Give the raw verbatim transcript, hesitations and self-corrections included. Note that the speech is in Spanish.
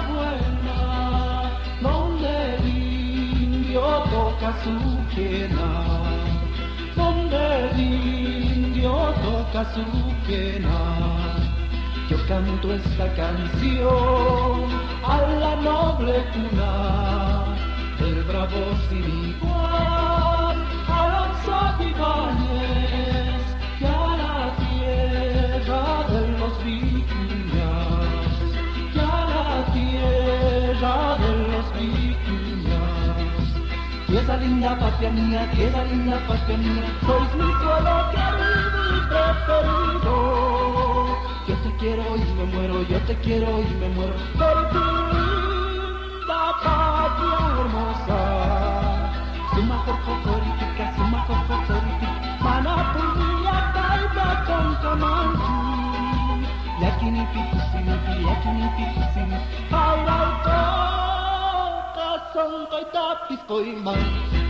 buena, donde el indio toca su quena, donde el indio toca su quena. Yo canto esta canción a la noble cuna del bravo sin igual, Alonso Ibáñez, y a la tierra de los vicuñas, y a la tierra de los vicuñas. Tierra linda, patria mía, tierra linda, patria mía, sois mi suelo querido y preferido. Yo te quiero y me muero, yo te quiero y me muero por tu linda patria hermosa. Suma cocorítica, suma cocorítica, Manapurnia, Taipa, con Camanchu. Yakini pikusini, yakini pikusini, Pairauto, Casonto y Tapisco y Man.